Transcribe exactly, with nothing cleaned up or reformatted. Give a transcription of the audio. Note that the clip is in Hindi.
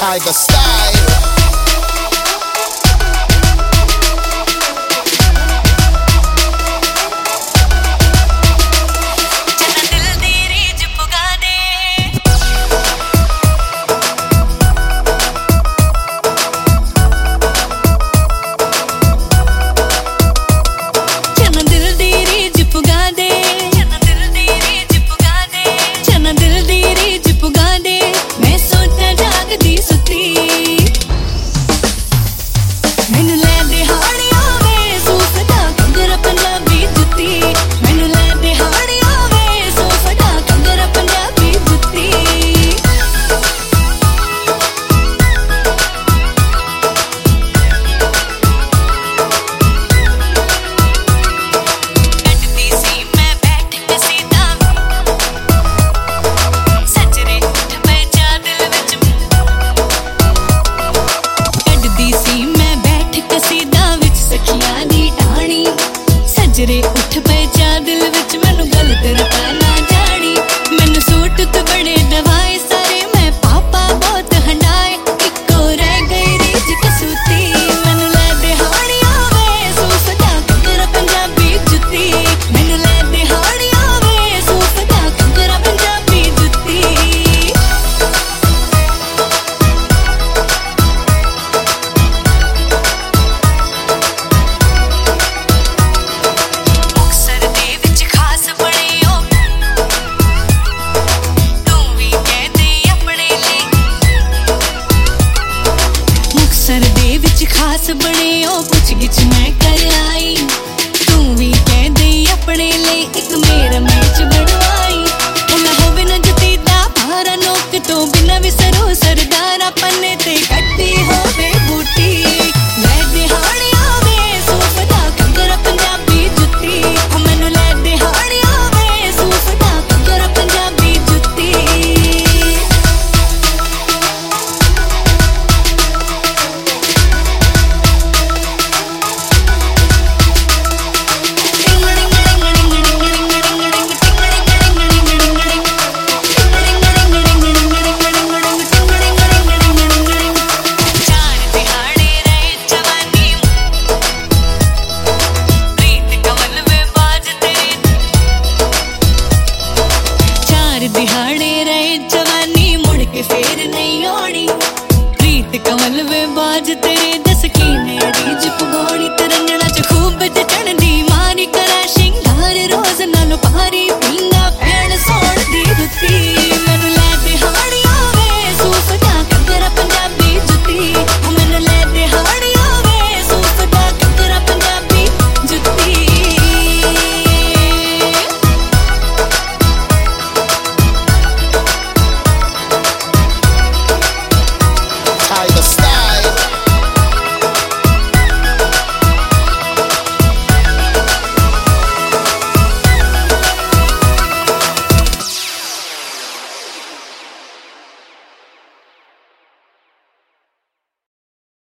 tiger style. सजरे उठ पे जा दिल विच मैनू गलत रता ना जानी मैनू सूट तो बड़े दवाए सारे मैं पापा बहुत हंडाए इको रह गई रीज कसूती मैनू लै दिहाड़ियां वे सूफदा कंगरा पंजाबी जुत्ती मैनू लै दिहाड़ियां वे सूफदा कंगरा पंजाबी जुत्ती खास बने ओ पुछ गिछ मैं कर आई तू भी कह दे अपने लिए एक मेरा मैच बनवाई ना होवे ना जतीदा भारा नोक तो बिना विसरो सरदारा पन्ने ते कट्टी होवे बूटी लै दिहाड़ियां वे सूफदा कंगरा पंजाबी जुत्ती मैनू लै दिहाड़ियां वे सूफदा कंगरा पंजाबी जुत्ती दिहाड़े रहे जवानी मुड़ के फेर नहीं आनी प्रीत कमल वे बाज तेरे दस